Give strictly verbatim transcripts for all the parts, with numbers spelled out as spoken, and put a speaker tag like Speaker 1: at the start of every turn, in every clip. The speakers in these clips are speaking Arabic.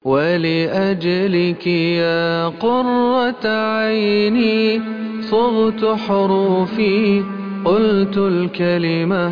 Speaker 1: ولأجلك يا قرة عيني صغت حروفي قلت الكلمة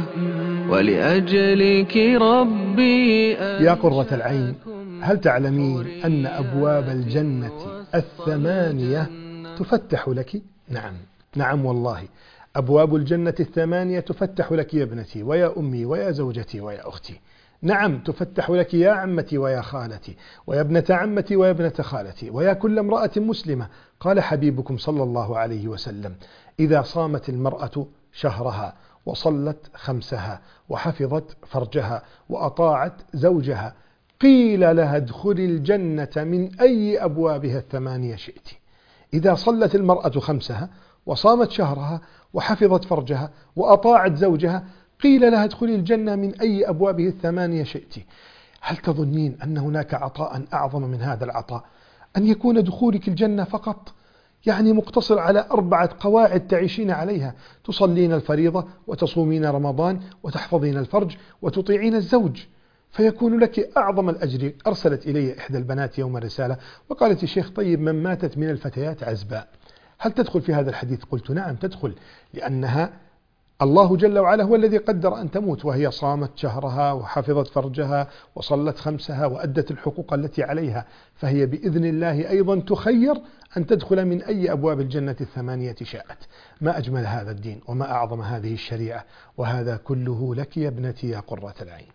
Speaker 1: ولأجلك ربي
Speaker 2: يا قرة العين، هل تعلمين أن أبواب الجنة الثمانية تفتح لك؟ نعم نعم والله، أبواب الجنة الثمانية تفتح لك يا ابنتي ويا أمي ويا زوجتي ويا أختي. نعم تفتح لك يا عمتي ويا خالتي ويا ابنة عمتي ويا ابنة خالتي ويا كل امرأة مسلمة. قال حبيبكم صلى الله عليه وسلم: إذا صامت المرأة شهرها وصلت خمسها وحفظت فرجها وأطاعت زوجها قيل لها ادخلي الجنة من أي أبوابها الثمانية شئت. إذا صلت المرأة خمسها وصامت شهرها وحفظت فرجها وأطاعت زوجها قيل لها ادخلي الجنة من أي أبوابه الثمانية شئت. هل تظنين أن هناك عطاء أعظم من هذا العطاء؟ أن يكون دخولك الجنة فقط يعني مقتصر على أربعة قواعد تعيشين عليها: تصلين الفريضة وتصومين رمضان وتحفظين الفرج وتطيعين الزوج، فيكون لك أعظم الأجر. أرسلت إلي إحدى البنات يوم الرسالة وقالت: يا شيخ، طيب من ماتت من الفتيات عزباء هل تدخل في هذا الحديث؟ قلت: نعم تدخل، لأنها الله جل وعلا هو الذي قدر أن تموت وهي صامت شهرها وحفظت فرجها وصلت خمسها وأدت الحقوق التي عليها، فهي بإذن الله أيضا تخير أن تدخل من أي أبواب الجنة الثمانية شاءت. ما أجمل هذا الدين وما أعظم هذه الشريعة، وهذا كله لك يا ابنتي يا قرة العين.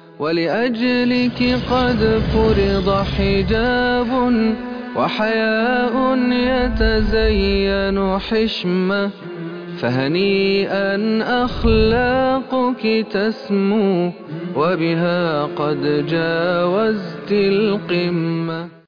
Speaker 1: ولأجلك قد فرض حجاب وحياء يتزين حشمة، فهنيئا أخلاقك تسمو وبها قد جاوزت القمة.